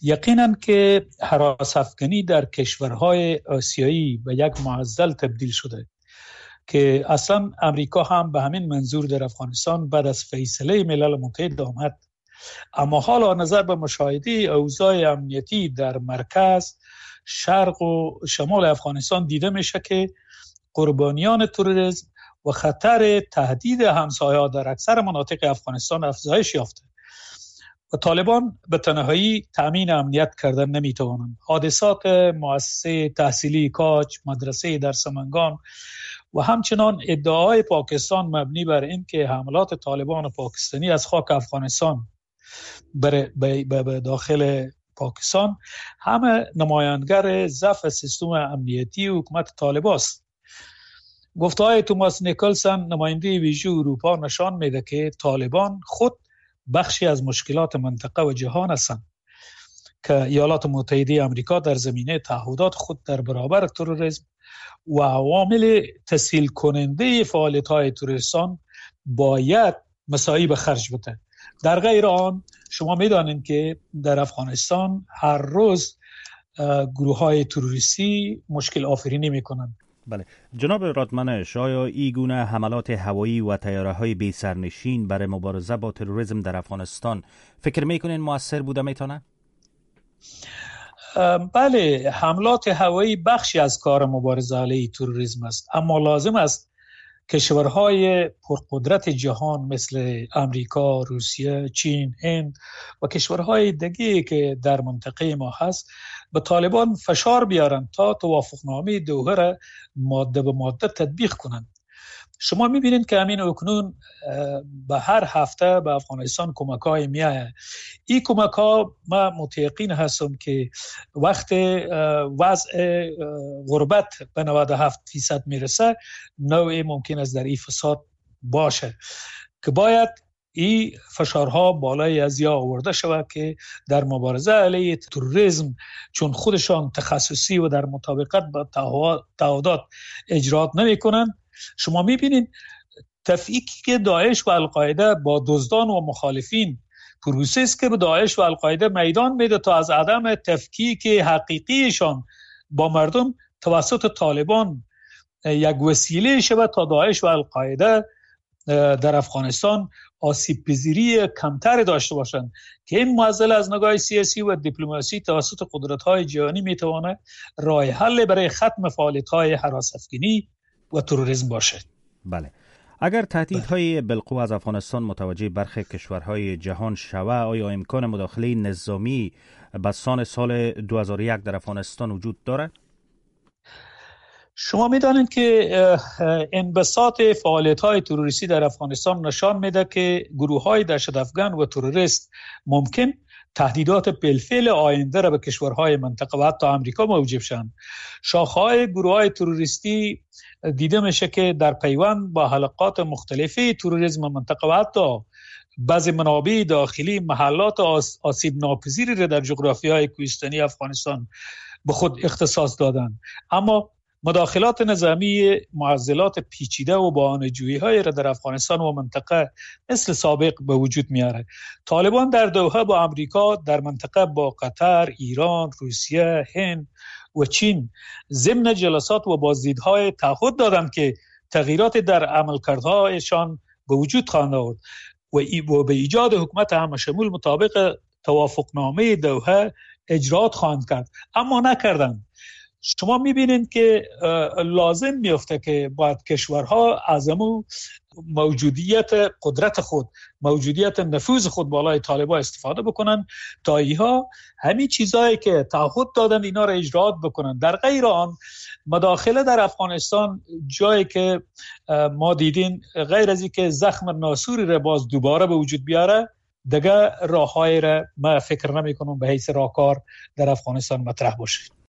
یقینا که هراس افکنی در کشورهای آسیایی به یک معضل تبدیل شده که اصلا امریکا هم به همین منظور در افغانستان بعد از فیصله ملل متحد آمد. اما حالا نظر به مشاهده اوضاع امنیتی در مرکز، شرق و شمال افغانستان دیده میشه که قربانیان تروریسم و خطر تهدید همسایه‌ها در اکثر مناطق افغانستان افزایش یافته و طالبان به تنهایی تامین امنیت کردن نمیتوانند. حادثات مؤسسه تحصیلی کاج، مدرسه در سمنگان و همچنان ادعاهای پاکستان مبنی بر این که حملات طالبان پاکستانی از خاک افغانستان به داخل پاکستان همه نمایانگر ضعف سیستم امنیتی حکومت طالبان است. گفته‌های توماس نیکلسن نماینده ویژه اروپا نشان میده که طالبان خود بخشی از مشکلات منطقه و جهان هستند که ایالات متحده آمریکا در زمینه تعهدات خود در برابر تروریسم و عوامل تسهیل کننده فعالیت‌های تروریستان باید مساعی به خرج بده. در غیر آن شما میدانید که در افغانستان هر روز گروه‌های تروریستی مشکل آفرینی میکنند. بله جناب رادمنش، آیا این گونه حملات هوایی و طیاره‌های بی سرنشین برای مبارزه با تروریسم در افغانستان فکر میکنین مؤثر بوده میتونه؟ بله، حملات هوایی بخشی از کار مبارزه علیه تروریسم است، اما لازم است کشورهای پرقدرت جهان مثل امریکا، روسیه، چین، هند و کشورهای دیگه که در منطقه ما هست به طالبان فشار بیارن تا توافقنامه دوحه را ماده به ماده تطبیق کنند. شما میبینید که همین اکنون به هر هفته به افغانستان کمک‌های میآید. این کمک‌ها ما متیقن هستم که وقت وضع غربت به 97% میرسه نوعی ممکن است در این فساد باشه که باید این فشارها بالای از یا آورده شود که در مبارزه علیه تروریسم چون خودشان تخصصی و در مطابقت با تعهدات اجرات نمی کنند. شما میبینید تفکیکی که داعش و القاعده با دزدان و مخالفین پروسه است که به داعش و القاعده میدان میده تا از عدم تفکیک حقیقیشان با مردم توسط طالبان یک وسیله شود تا داعش و القاعده در افغانستان آسیب پذیری کمتر داشته باشند که این معضل از نگاه سیاسی و دیپلماسی توسط قدرت‌های جهانی میتواند راه حل برای ختم فعالیت‌های هراس افکنی و تروریسم باشد. بله، اگر تهدیدهای بالقوه از افغانستان متوجه برخی کشورهای جهان شود، آیا امکان مداخله نظامی بسان سال 2001 در افغانستان وجود دارد؟ شما میدانید که انبساط فعالیت‌های تروریستی در افغانستان نشان میده که گروه‌های دهشت‌افکن و تروریست ممکن تهدیدات بالفعل آینده را به کشورهای منطقه و حتی آمریکا موجب شوند. شاخه‌های گروه‌های تروریستی دیده میشه که در پیوند با حلقات مختلفی تروریسم منطقه و حتی بعضی منابع داخلی محلات آسیب ناپذیری را در جغرافیای کوهستانی افغانستان به خود اختصاص دادند. اما مداخلات نظامی معضلات پیچیده و بهانه‌جویی‌های را در افغانستان و منطقه مثل سابق به وجود میاره. طالبان در دوحه با امریکا، در منطقه با قطر، ایران، روسیه، هند و چین ضمن جلسات و بازدیدهای تعهد دادند که تغییرات در عملکردهایشان به وجود خواهند آورد و به ایجاد حکومت همشمول مطابق توافقنامه دوحه اجرات خواهند کرد، اما نکردند. شما میبینید که لازم میفته که باید کشورها از موجودیت قدرت خود، موجودیت نفوذ خود بالای طالبان استفاده بکنن تا اینها همین چیزایی که تعهد دادن اینا را اجرات بکنن. در غیر آن مداخله در افغانستان جایی که ما دیدین غیر از اینکه زخم ناسوری را باز دوباره به وجود بیاره، دیگه راه‌هایی را ما فکر نمی‌کنم به حیث راهکار در افغانستان مطرح باشه.